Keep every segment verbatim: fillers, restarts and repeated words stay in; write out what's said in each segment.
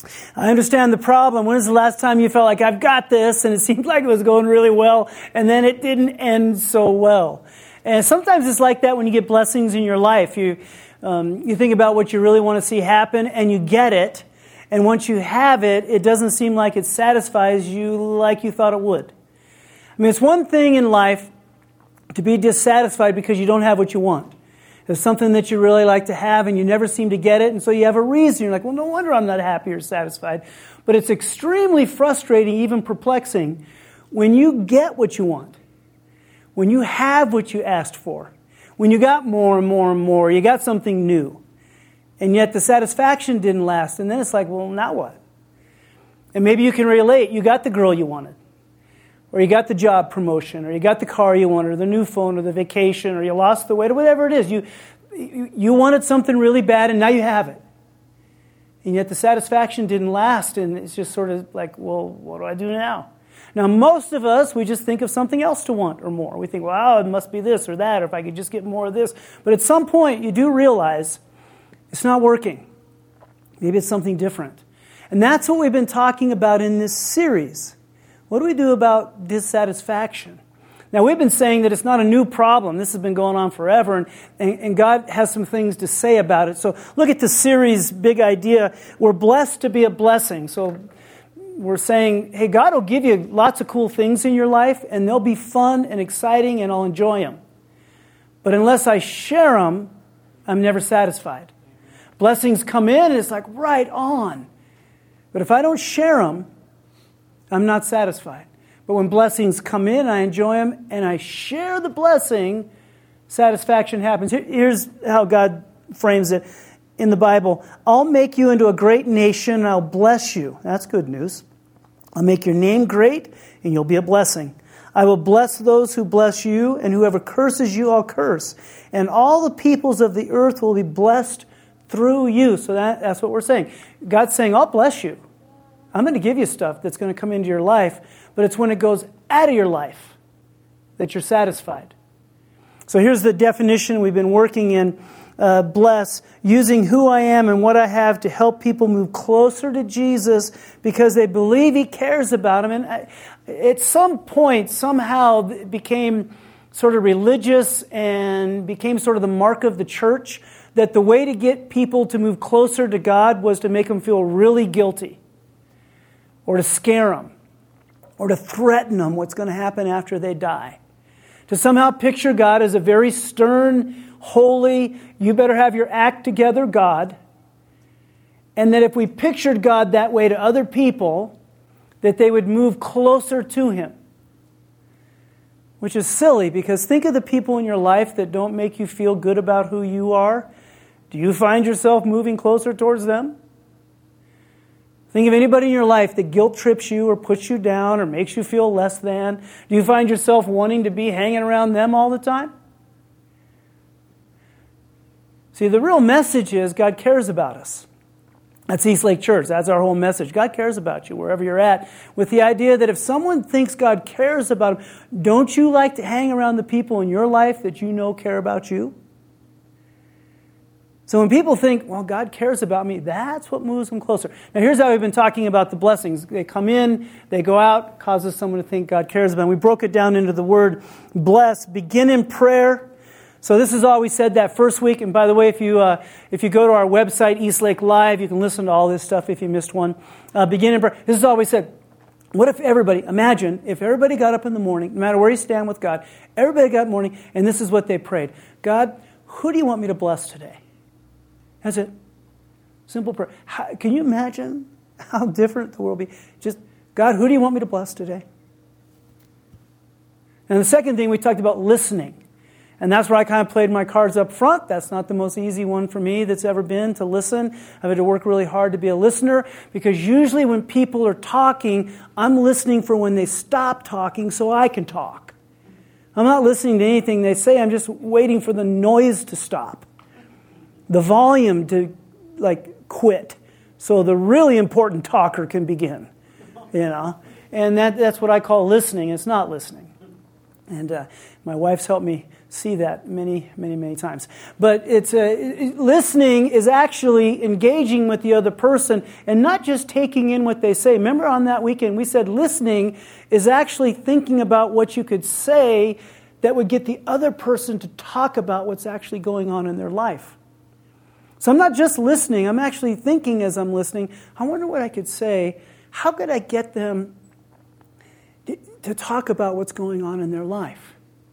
I understand the problem. When was the last time you felt like, I've got this, and it seemed like it was going really well, and then it didn't end so well? And sometimes it's like that when you get blessings in your life. You um, you think about what you really want to see happen, and you get it, and once you have it, it doesn't seem like it satisfies you like you thought it would. I mean, it's one thing in life to be dissatisfied because you don't have what you want. There's something that you really like to have and you never seem to get it, and so you have a reason. You're like, well, no wonder I'm not happy or satisfied. But it's extremely frustrating, even perplexing, when you get what you want, when you have what you asked for, when you got more and more and more, you got something new, and yet the satisfaction didn't last, and then it's like, well, now what? And maybe you can relate. You got the girl you wanted, or you got the job promotion, or you got the car you wanted, or the new phone, or the vacation, or you lost the weight, or whatever it is. You, you, you wanted something really bad, and now you have it. And yet the satisfaction didn't last, and it's just sort of like, well, what do I do now? Now, most of us, we just think of something else to want or more. We think, well, it must be this or that, or if I could just get more of this. But at some point, you do realize it's not working. Maybe it's something different. And that's what we've been talking about in this series. What do we do about dissatisfaction? Now, we've been saying that it's not a new problem. This has been going on forever, and, and, and God has some things to say about it. So look at the series' big idea. We're blessed to be a blessing. So we're saying, hey, God will give you lots of cool things in your life, and they'll be fun and exciting, and I'll enjoy them. But unless I share them, I'm never satisfied. Blessings come in, and it's like, right on. But if I don't share them, I'm not satisfied. But when blessings come in, I enjoy them, and I share the blessing, satisfaction happens. Here's how God frames it in the Bible. I'll make you into a great nation, and I'll bless you. That's good news. I'll make your name great, and you'll be a blessing. I will bless those who bless you, and whoever curses you, I'll curse. And all the peoples of the earth will be blessed through you. So that, that's what we're saying. God's saying, I'll bless you. I'm going to give you stuff that's going to come into your life, but it's when it goes out of your life that you're satisfied. So here's the definition we've been working in, uh, bless, using who I am and what I have to help people move closer to Jesus because they believe He cares about them. And I, at some point, somehow, it became sort of religious and became sort of the mark of the church that the way to get people to move closer to God was to make them feel really guilty, or to scare them, or to threaten them what's going to happen after they die. To somehow picture God as a very stern, holy, you better have your act together God. And that if we pictured God that way to other people, that they would move closer to Him. Which is silly, because think of the people in your life that don't make you feel good about who you are. Do you find yourself moving closer towards them? Think of anybody in your life that guilt trips you or puts you down or makes you feel less than. Do you find yourself wanting to be hanging around them all the time? See, the real message is God cares about us. That's Eastlake Church. That's our whole message. God cares about you wherever you're at, with the idea that if someone thinks God cares about them, don't you like to hang around the people in your life that you know care about you? So when people think, well, God cares about me, that's what moves them closer. Now here's how we've been talking about the blessings. They come in, they go out, causes someone to think God cares about them. We broke it down into the word bless. Begin in prayer. So this is all we said that first week. And by the way, if you uh, if you go to our website, Eastlake Live, you can listen to all this stuff if you missed one. Uh, begin in prayer. This is all we said. What if everybody, imagine if everybody got up in the morning, no matter where you stand with God, everybody got up in the morning, and this is what they prayed. God, who do you want me to bless today? That's it. Simple prayer. How, can you imagine how different the world would be? Just, God, who do you want me to bless today? And the second thing, we talked about listening. And that's where I kind of played my cards up front. That's not the most easy one for me that's ever been, to listen. I've had to work really hard to be a listener, because usually when people are talking, I'm listening for when they stop talking so I can talk. I'm not listening to anything they say. I'm just waiting for the noise to stop, the volume to like quit, so the really important talker can begin. You know, and that that's what I call listening. It's not listening. And uh, my wife's helped me see that many, many, many times. But it's a, listening is actually engaging with the other person and not just taking in what they say. Remember on that weekend we said listening is actually thinking about what you could say that would get the other person to talk about what's actually going on in their life. So I'm not just listening, I'm actually thinking as I'm listening, I wonder what I could say. How could I get them to talk about what's going on in their life?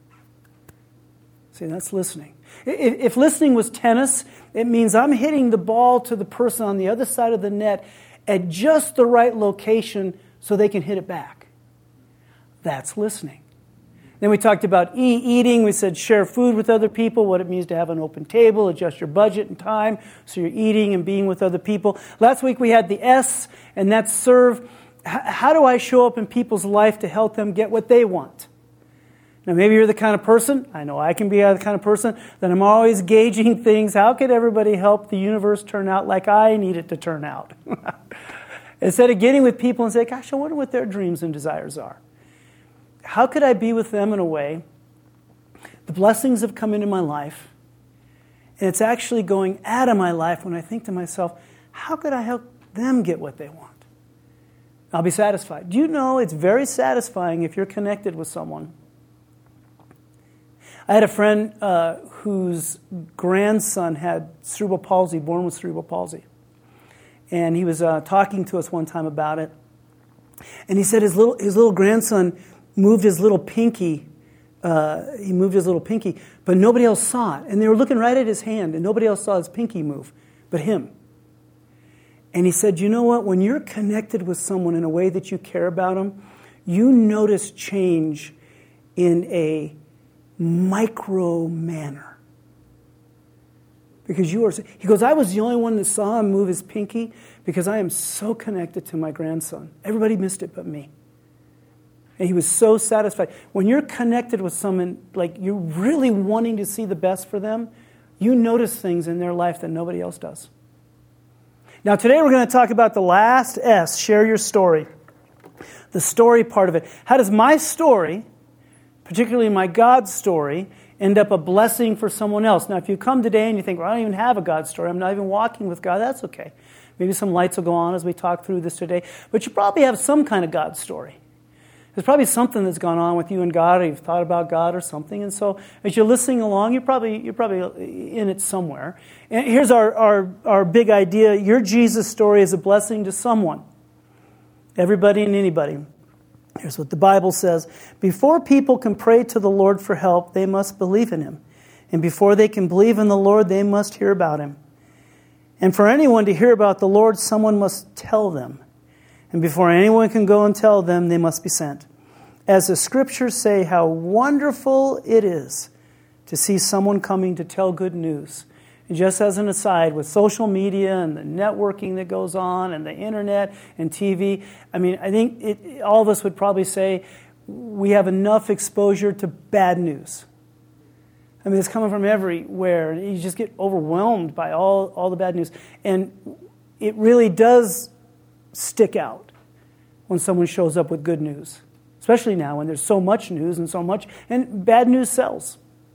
See, that's listening. If listening was tennis, it means I'm hitting the ball to the person on the other side of the net at just the right location so they can hit it back. That's listening. Then we talked about e- eating. We said share food with other people, what it means to have an open table, adjust your budget and time so you're eating and being with other people. Last week we had the S, and that's serve. H- how do I show up in people's life to help them get what they want? Now, maybe you're the kind of person, I know I can be the kind of person, that I'm always gauging things. How could everybody help the universe turn out like I need it to turn out? Instead of getting with people and say, gosh, I wonder what their dreams and desires are. How could I be with them in a way? The blessings have come into my life, and it's actually going out of my life when I think to myself, how could I help them get what they want? I'll be satisfied. Do you know it's very satisfying if you're connected with someone? I had a friend uh, whose grandson had cerebral palsy, born with cerebral palsy. And he was uh, talking to us one time about it. And he said his little his little grandson moved his little pinky. Uh, he moved his little pinky, but nobody else saw it. And they were looking right at his hand, and nobody else saw his pinky move but him. And he said, you know what? When you're connected with someone in a way that you care about them, you notice change in a micro manner. Because you are, he goes, I was the only one that saw him move his pinky because I am so connected to my grandson. Everybody missed it but me. And he was so satisfied. When you're connected with someone, like you're really wanting to see the best for them, you notice things in their life that nobody else does. Now today we're going to talk about the last S, share your story. The story part of it. How does my story, particularly my God story, end up a blessing for someone else? Now, if you come today and you think, well, I don't even have a God story, I'm not even walking with God, that's okay. Maybe some lights will go on as we talk through this today. But you probably have some kind of God story. There's probably something that's gone on with you and God, or you've thought about God or something. And so as you're listening along, you're probably you're probably in it somewhere. And here's our, our, our big idea. Your Jesus story is a blessing to someone. Everybody and anybody. Here's what the Bible says. Before people can pray to the Lord for help, they must believe in Him. And before they can believe in the Lord, they must hear about Him. And for anyone to hear about the Lord, someone must tell them. And before anyone can go and tell them, they must be sent. As the Scriptures say, how wonderful it is to see someone coming to tell good news. And just as an aside, with social media and the networking that goes on and the internet and T V, I mean, I think it, all of us would probably say we have enough exposure to bad news. I mean, it's coming from everywhere, and you just get overwhelmed by all, all the bad news. And it really does stick out when someone shows up with good news, especially now when there's so much news and so much, and bad news sells.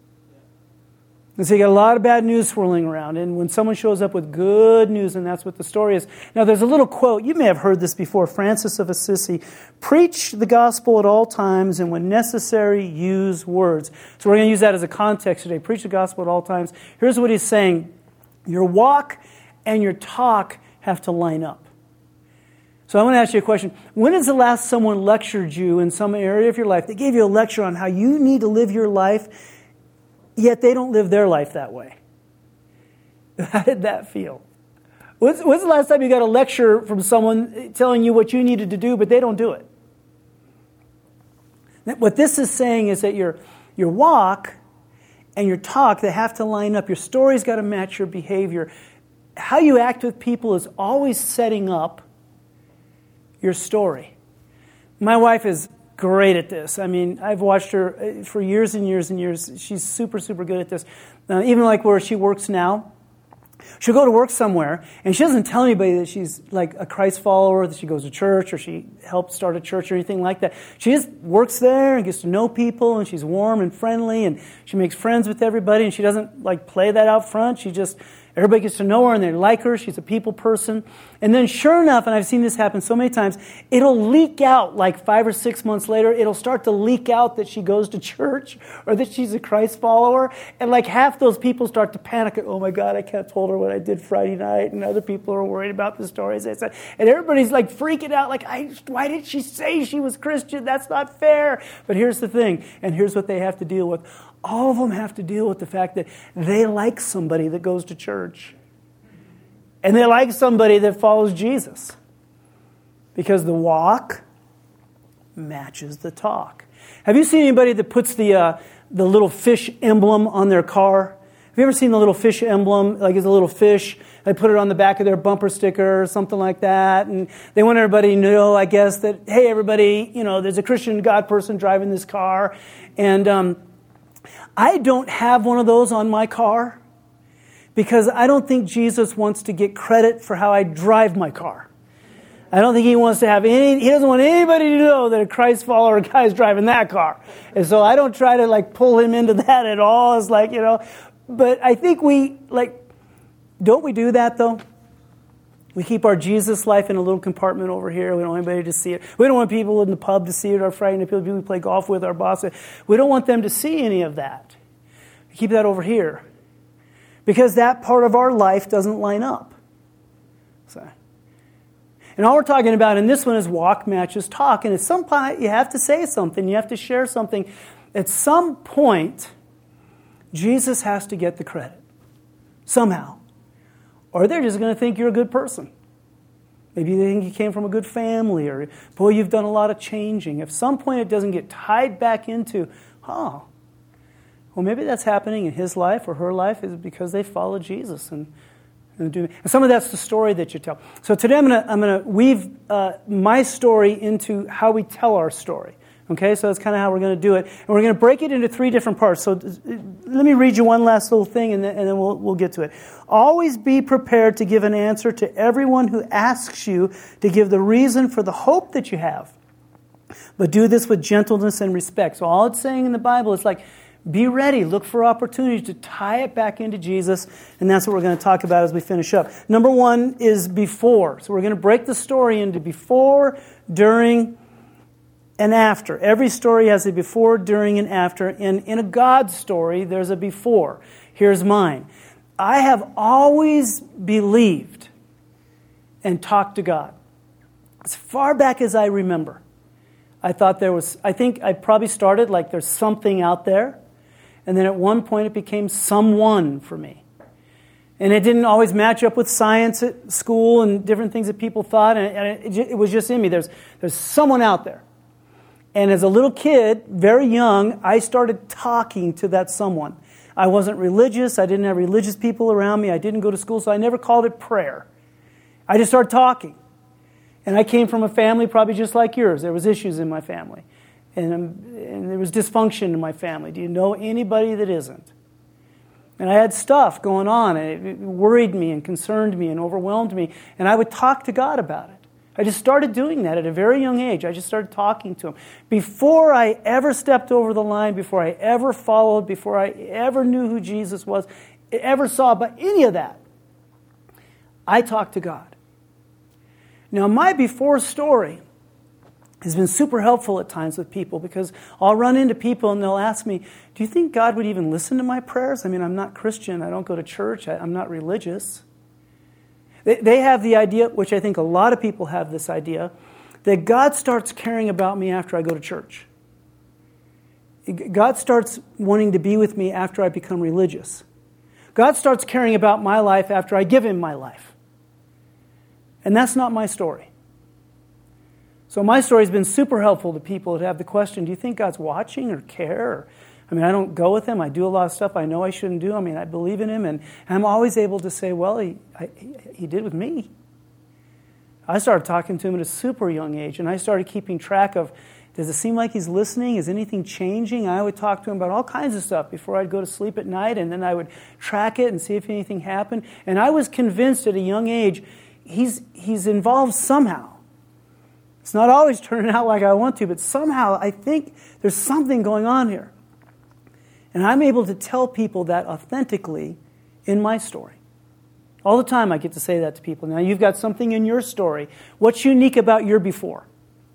And so you got a lot of bad news swirling around, and when someone shows up with good news, and that's what the story is. Now there's a little quote, you may have heard this before, Francis of Assisi, preach the gospel at all times, and when necessary, use words. So we're going to use that as a context today, preach the gospel at all times. Here's what he's saying, your walk and your talk have to line up. So I want to ask you a question. When is the last someone lectured you in some area of your life? They gave you a lecture on how you need to live your life, yet they don't live their life that way. How did that feel? When's, when's the last time you got a lecture from someone telling you what you needed to do, but they don't do it? What this is saying is that your, your walk and your talk, they have to line up. Your story's got to match your behavior. How you act with people is always setting up your story. My wife is great at this. I mean, I've watched her for years and years and years. She's super, super good at this. Uh, even like where she works now, She'll go to work somewhere, and she doesn't tell anybody that she's like a Christ follower, that she goes to church, or she helped start a church or anything like that. She just works there and gets to know people, and she's warm and friendly, and she makes friends with everybody, and she doesn't like play that out front. She just, everybody gets to know her, and they like her. She's a people person. And then sure enough, and I've seen this happen so many times, it'll leak out like five or six months later. It'll start to leak out that she goes to church or that she's a Christ follower. And like half those people start to panic. Oh my God, I can't have told her what I did Friday night. And other people are worried about the stories I said. And everybody's like freaking out. Like, I, why did she say she was Christian? That's not fair. But here's the thing. And here's what they have to deal with. All of them have to deal with the fact that they like somebody that goes to church. And they like somebody that follows Jesus. Because the walk matches the talk. Have you seen anybody that puts the uh, the little fish emblem on their car? Have you ever seen the little fish emblem? Like it's a little fish. They put it on the back of their bumper sticker or something like that. And they want everybody to know, I guess, that, hey, everybody, you know, there's a Christian God person driving this car. And um, I don't have one of those on my car. Because I don't think Jesus wants to get credit for how I drive my car. I don't think he wants to have any, he doesn't want anybody to know that a Christ follower guy is driving that car. And so I don't try to like pull him into that at all. It's like, you know, but I think we, like, don't we do that though? We keep our Jesus life in a little compartment over here. We don't want anybody to see it. We don't want people in the pub to see it, our Friday night people we play golf with, our boss. We don't want them to see any of that. We keep that over here. Because that part of our life doesn't line up. So, and all we're talking about in this one is walk matches talk. And at some point, you have to say something. You have to share something. At some point, Jesus has to get the credit. Somehow. Or they're just going to think you're a good person. Maybe they think you came from a good family. Or, boy, you've done a lot of changing. At some point, it doesn't get tied back into, oh, well, maybe that's happening in his life or her life is because they follow Jesus. And, and, do, and some of that's the story that you tell. So today I'm going to I'm going to weave uh, my story into how we tell our story. Okay, so that's kind of how we're going to do it. And we're going to break it into three different parts. So let me read you one last little thing and then, and then we'll, we'll get to it. Always be prepared to give an answer to everyone who asks you to give the reason for the hope that you have. But do this with gentleness and respect. So all it's saying in the Bible is like, be ready. Look for opportunities to tie it back into Jesus. And that's what we're going to talk about as we finish up. Number one is before. So we're going to break the story into before, during, and after. Every story has a before, during, and after. And in a God story, there's a before. Here's mine. I have always believed and talked to God. As far back as I remember. I thought there was, I think I probably started like there's something out there. And then at one point it became someone for me. And it didn't always match up with science at school and different things that people thought. And it, it was just in me. There's, there's someone out there. And as a little kid, very young, I started talking to that someone. I wasn't religious. I didn't have religious people around me. I didn't go to school, so I never called it prayer. I just started talking. And I came from a family probably just like yours. There was issues in my family. And, um, and there was dysfunction in my family. Do you know anybody that isn't? And I had stuff going on, and it worried me and concerned me and overwhelmed me. And I would talk to God about it. I just started doing that at a very young age. I just started talking to Him. Before I ever stepped over the line, before I ever followed, before I ever knew who Jesus was, ever saw about any of that, I talked to God. Now, my before story has been super helpful at times with people because I'll run into people and they'll ask me, do you think God would even listen to my prayers? I mean, I'm not Christian. I don't go to church. I, I'm not religious. They, they have the idea, which I think a lot of people have this idea, that God starts caring about me after I go to church. God starts wanting to be with me after I become religious. God starts caring about my life after I give Him my life. And that's not my story. So my story has been super helpful to people that have the question, do you think God's watching or care? Or, I mean, I don't go with Him. I do a lot of stuff I know I shouldn't do. I mean, I believe in Him. And I'm always able to say, well, He, I, he did with me. I started talking to Him at a super young age. And I started keeping track of Does it seem like he's listening? Is anything changing? I would talk to him about all kinds of stuff before I'd go to sleep at night, and then I would track it and see if anything happened. And I was convinced at a young age, he's he's involved somehow. It's not always turning out like I want to, but somehow I think there's something going on here. And I'm able to tell people that authentically in my story. All the time I get to say that to people. Now you've got something in your story. What's unique about your before?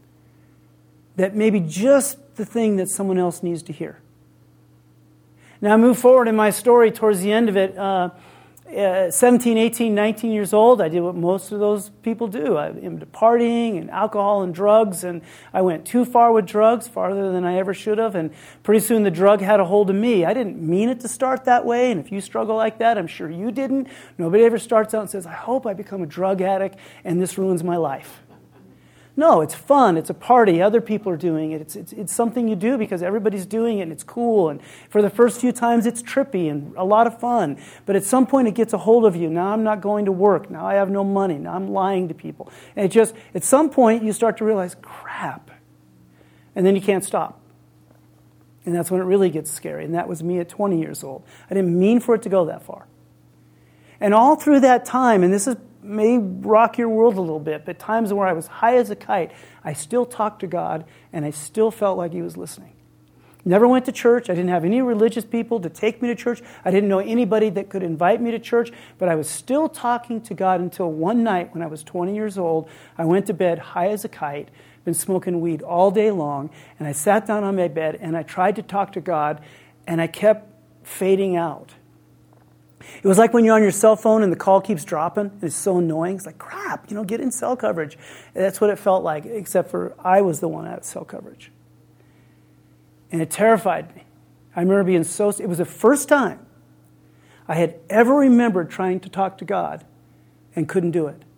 That maybe just the thing that someone else needs to hear. Now I move forward in my story towards the end of it. Uh, uh, seventeen, eighteen, nineteen years old, I did what most of those people do. I went into partying and alcohol and drugs, and I went too far with drugs, farther than I ever should have, and pretty soon the drug had a hold of me. I didn't mean it to start that way, and if you struggle like that, I'm sure you didn't. Nobody ever starts out and says, I hope I become a drug addict and this ruins my life. No, it's fun. It's a party. Other people are doing it. It's, it's it's something you do because everybody's doing it and it's cool. And for the first few times, it's trippy and a lot of fun. But at some point, it gets a hold of you. Now I'm not going to work. Now I have no money. Now I'm lying to people. And it just, at some point, you start to realize, crap. And then you can't stop. And that's when it really gets scary. And that was me at twenty years old. I didn't mean for it to go that far. And all through that time, and this is may rock your world a little bit, but times where I was high as a kite, I still talked to God, and I still felt like He was listening. Never went to church. I didn't have any religious people to take me to church. I didn't know anybody that could invite me to church, but I was still talking to God until one night when I was twenty years old, I went to bed high as a kite, been smoking weed all day long, and I sat down on my bed, and I tried to talk to God, and I kept fading out. It was like when you're on your cell phone and the call keeps dropping. And it's so annoying. It's like, crap, you know, get in cell coverage. And that's what it felt like, except for I was the one out of cell coverage. And it terrified me. I remember being so, it was the first time I had ever remembered trying to talk to God and couldn't do it.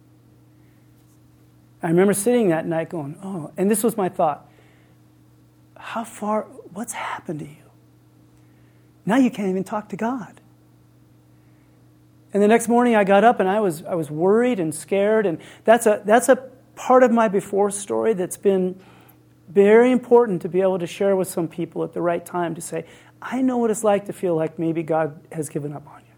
I remember sitting that night going, oh, and this was my thought. How far, what's happened to you? Now you can't even talk to God. And the next morning I got up and I was I was worried and scared, and that's a that's a part of my before story that's been very important to be able to share with some people at the right time, to say, I know what it's like to feel like maybe God has given up on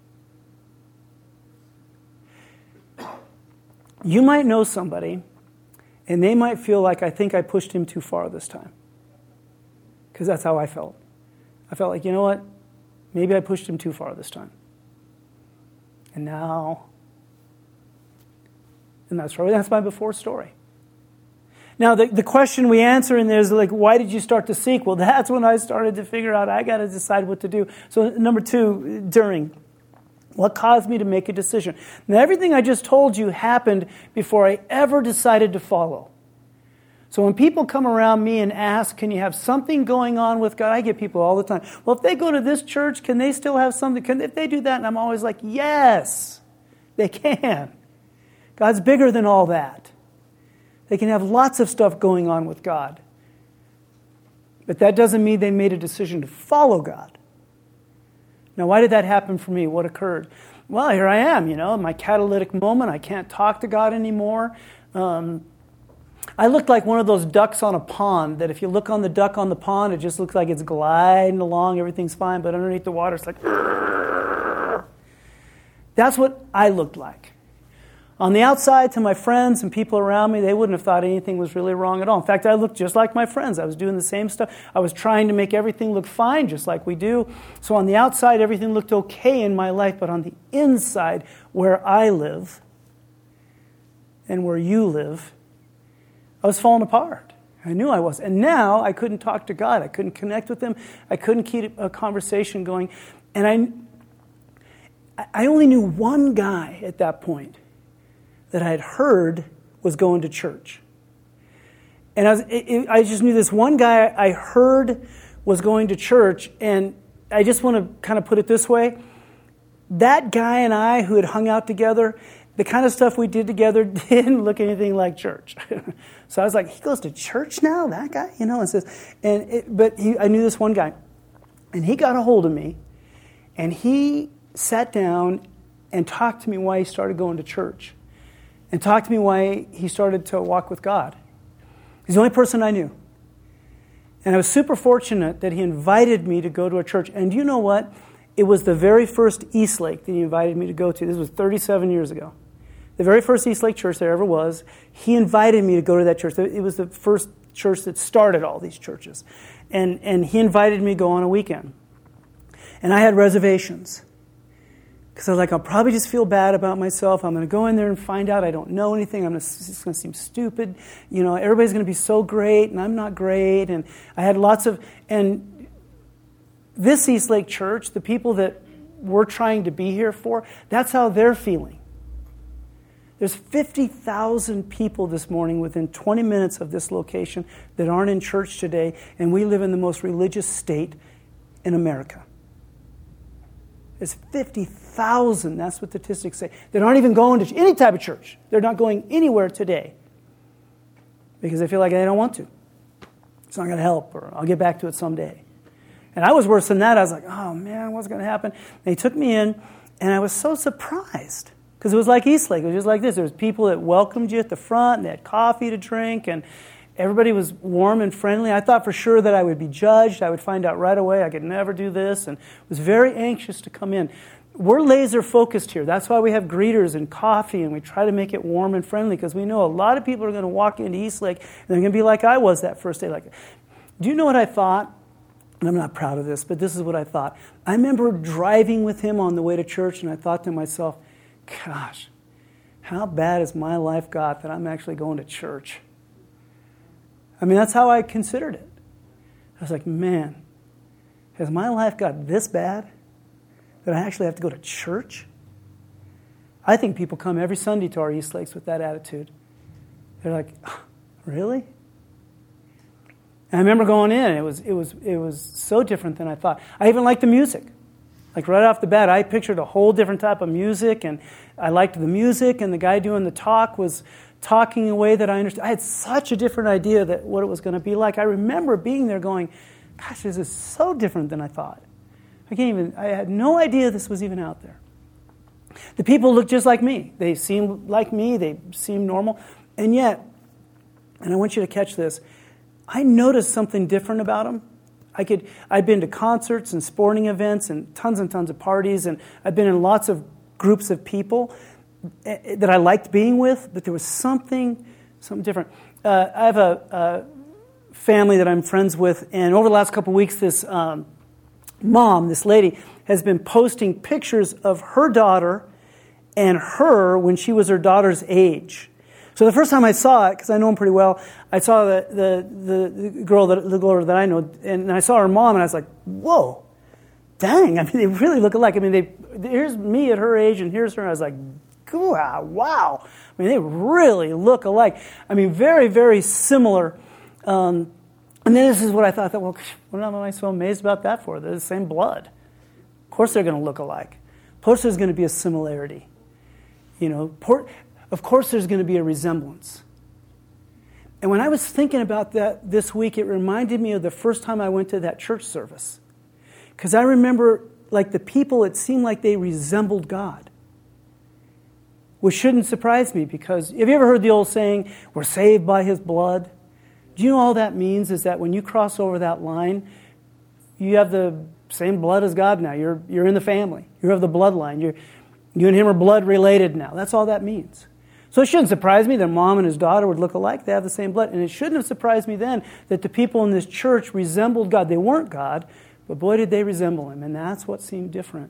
you. You might know somebody and they might feel like, I think I pushed him too far this time. Because that's how I felt. I felt like, you know what? Maybe I pushed him too far this time. And now, and that's probably, that's my before story. Now, the, the question we answer in there is like, why did you start to seek? Well, that's when I started to figure out I got to decide what to do. So number two, during. What caused me to make a decision? Now, everything I just told you happened before I ever decided to follow. So when people come around me and ask, can you have something going on with God? I get people all the time. Well, if they go to this church, can they still have something? Can, if they do that? And I'm always like, yes, they can. God's bigger than all that. They can have lots of stuff going on with God. But that doesn't mean they made a decision to follow God. Now, why did that happen for me? What occurred? Well, here I am, you know, my catalytic moment. I can't talk to God anymore. Um, I looked like one of those ducks on a pond, that if you look on the duck on the pond, it just looks like it's gliding along, everything's fine, but underneath the water, it's like... That's what I looked like. On the outside, to my friends and people around me, they wouldn't have thought anything was really wrong at all. In fact, I looked just like my friends. I was doing the same stuff. I was trying to make everything look fine, just like we do. So on the outside, everything looked okay in my life, but on the inside, where I live and where you live, I was falling apart. I knew I was. And now I couldn't talk to God. I couldn't connect with Him. I couldn't keep a conversation going. And I, I only knew one guy at that point that I had heard was going to church. And I, was, it, it, I just knew this one guy I heard was going to church, and I just want to kind of put it this way. That guy and I, who had hung out together, the kind of stuff we did together didn't look anything like church. So I was like, he goes to church now, that guy? You know, and says, and it, but he, I knew this one guy, and he got a hold of me, and he sat down and talked to me why he started going to church. And talked to me why he started to walk with God. He's the only person I knew. And I was super fortunate that he invited me to go to a church. And do you know what? It was the very first Eastlake that he invited me to go to. This was thirty-seven years ago. The very first Eastlake church there ever was. He invited me to go to that church. It was the first church that started all these churches. And, and he invited me to go on a weekend. And I had reservations. Because I was like, I'll probably just feel bad about myself. I'm going to go in there and find out I don't know anything. I'm gonna, it's going to seem stupid. You know, everybody's going to be so great, and I'm not great. And I had lots of... And this Eastlake church, the people that we're trying to be here for, that's how they're feeling. There's fifty thousand people this morning within twenty minutes of this location that aren't in church today, and we live in the most religious state in America. There's fifty thousand, that's what statistics say, that aren't even going to any type of church. They're not going anywhere today because they feel like they don't want to. It's not going to help, or I'll get back to it someday. And I was worse than that. I was like, oh man, what's going to happen? And they took me in, and I was so surprised because it was like Eastlake. It was just like this. There was people that welcomed you at the front, and they had coffee to drink, and everybody was warm and friendly. I thought for sure that I would be judged. I would find out right away I could never do this, and was very anxious to come in. We're laser focused here. That's why we have greeters and coffee, and we try to make it warm and friendly because we know a lot of people are going to walk into Eastlake and they're going to be like I was that first day. Like, do you know what I thought? And I'm not proud of this, but this is what I thought. I remember driving with him on the way to church, and I thought to myself, gosh, how bad has my life got that I'm actually going to church? I mean, that's how I considered it. I was like, man, has my life got this bad that I actually have to go to church? I think people come every Sunday to our Eastlakes with that attitude. They're like, really? And I remember going in, and it was it was it was so different than I thought. I even liked the music. Like right off the bat, I pictured a whole different type of music, and I liked the music, and the guy doing the talk was talking in a way that I understood. I had such a different idea that what it was going to be like. I remember being there going, gosh, this is so different than I thought. I can't even, I had no idea this was even out there. The people looked just like me. They seemed like me. They seemed normal. And yet, and I want you to catch this, I noticed something different about them. I could, I'd been to concerts and sporting events and tons and tons of parties, and I've been in lots of groups of people that I liked being with, but there was something, something different. Uh, I have a, a family that I'm friends with, and over the last couple of weeks, this um, mom, this lady, has been posting pictures of her daughter and her when she was her daughter's age. So the first time I saw it, because I know him pretty well, I saw the the, the girl that the girl that I know, and I saw her mom, and I was like, "Whoa, dang! I mean, they really look alike. I mean, they here's me at her age, and here's her." And I was like, "Wow, wow! I mean, they really look alike. I mean, very, very similar." Um, and then this is what I thought. I thought, well, what am I so amazed about that for? They're the same blood. Of course, they're going to look alike. Of course, there's going to be a similarity. You know, port. Of course there's going to be a resemblance. And when I was thinking about that this week, it reminded me of the first time I went to that church service. Because I remember, like the people, it seemed like they resembled God. Which shouldn't surprise me, because have you ever heard the old saying, we're saved by His blood? Do you know all that means is that when you cross over that line, you have the same blood as God now. You're, you're in the family. You have the bloodline. You're, you and Him are blood related now. That's all that means. So it shouldn't surprise me that mom and his daughter would look alike. They have the same blood. And it shouldn't have surprised me then that the people in this church resembled God. They weren't God, but boy, did they resemble Him. And that's what seemed different.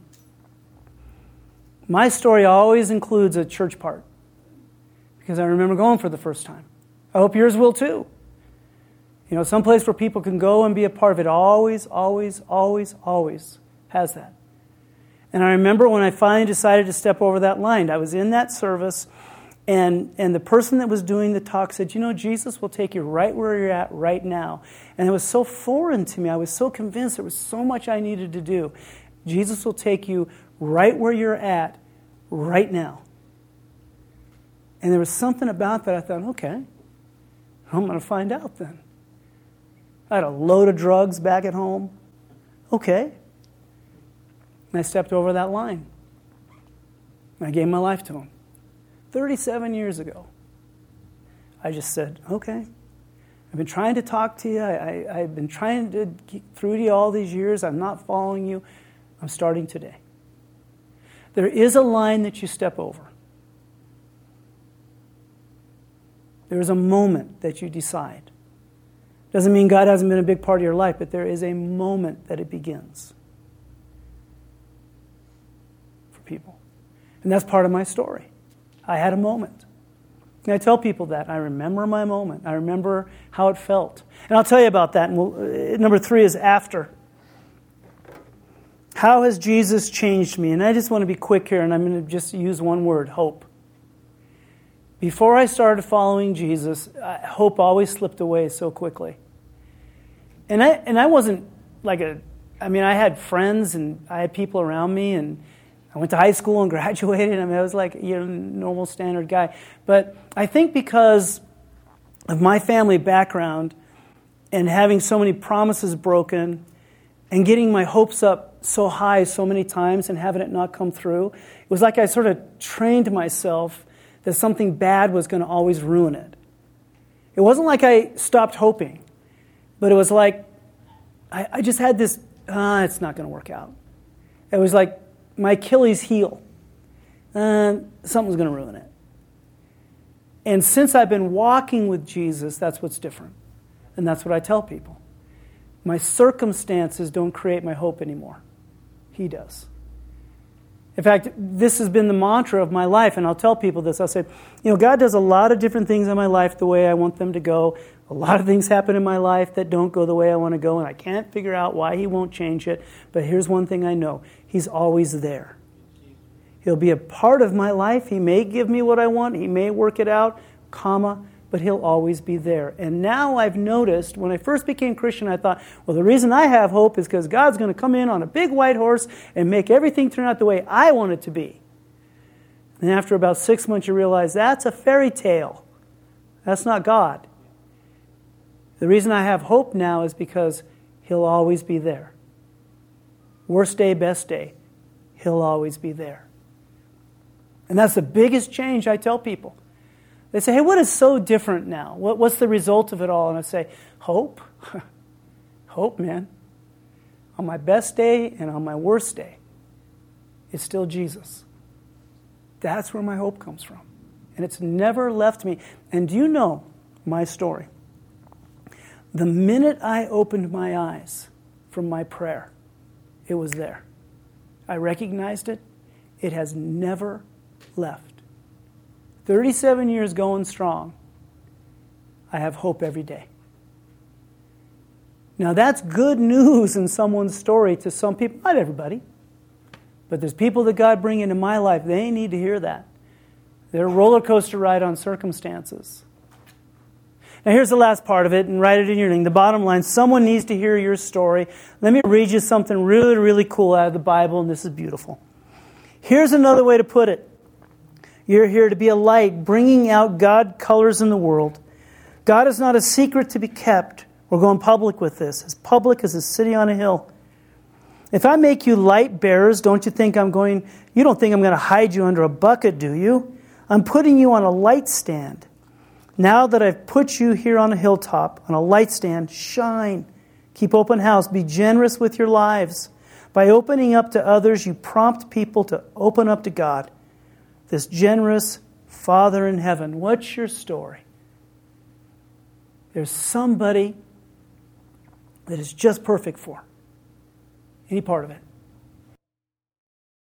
My story always includes a church part, because I remember going for the first time. I hope yours will too. You know, someplace where people can go and be a part of it always, always, always, always has that. And I remember when I finally decided to step over that line, I was in that service, And and the person that was doing the talk said, you know, Jesus will take you right where you're at right now. And it was so foreign to me. I was so convinced there was so much I needed to do. Jesus will take you right where you're at right now. And there was something about that I thought, okay, I'm going to find out then. I had a load of drugs back at home. Okay. And I stepped over that line. And I gave my life to Him. thirty-seven years ago. I just said, okay. I've been trying to talk to you. I, I, I've been trying to get through to you all these years. I'm not following you. I'm starting today. There is a line that you step over. There is a moment that you decide. Doesn't mean God hasn't been a big part of your life, but there is a moment that it begins for people. And that's part of my story. I had a moment. And I tell people that. I remember my moment. I remember how it felt. And I'll tell you about that. And we'll, uh, number three is after. How has Jesus changed me? And I just want to be quick here, and I'm going to just use one word, hope. Before I started following Jesus, hope always slipped away so quickly. And I and I wasn't like a, I mean, I had friends and I had people around me, and I went to high school and graduated. I mean, I was like, you know, normal standard guy. But I think because of my family background and having so many promises broken and getting my hopes up so high so many times and having it not come through, it was like I sort of trained myself that something bad was going to always ruin it. It wasn't like I stopped hoping, but it was like I, I just had this, ah, it's not going to work out. It was like my Achilles heel. Uh, something's going to ruin it. And since I've been walking with Jesus, that's what's different. And that's what I tell people. My circumstances don't create my hope anymore. He does. In fact, this has been the mantra of my life, and I'll tell people this. I'll say, you know, God does a lot of different things in my life the way I want them to go. A lot of things happen in my life that don't go the way I want to go, and I can't figure out why He won't change it. But here's one thing I know. He's always there. He'll be a part of my life. He may give me what I want. He may work it out, comma, but He'll always be there. And now I've noticed, when I first became Christian, I thought, well, the reason I have hope is because God's going to come in on a big white horse and make everything turn out the way I want it to be. And after about six months, you realize that's a fairy tale. That's not God. The reason I have hope now is because He'll always be there. Worst day, best day, He'll always be there. And that's the biggest change I tell people. They say, hey, what is so different now? What, what's the result of it all? And I say, hope. Hope, man. On my best day and on my worst day, it's still Jesus. That's where my hope comes from. And it's never left me. And do you know my story? The minute I opened my eyes from my prayer, it was there. I recognized it. It has never left. thirty-seven years going strong, I have hope every day. Now that's good news in someone's story to some people, not everybody, but there's people that God bring into my life, they need to hear that. They're a roller coaster ride on circumstances. Now here's the last part of it, and write it in your name. The bottom line, someone needs to hear your story. Let me read you something really, really cool out of the Bible, and this is beautiful. Here's another way to put it. You're here to be a light, bringing out God colors in the world. God is not a secret to be kept. We're going public with this. As public as a city on a hill. If I make you light bearers, don't you think I'm going, you don't think I'm going to hide you under a bucket, do you? I'm putting you on a light stand. Now that I've put you here on a hilltop, on a light stand, shine. Keep open house. Be generous with your lives. By opening up to others, you prompt people to open up to God. This generous Father in heaven. What's your story? There's somebody that is just perfect for any part of it.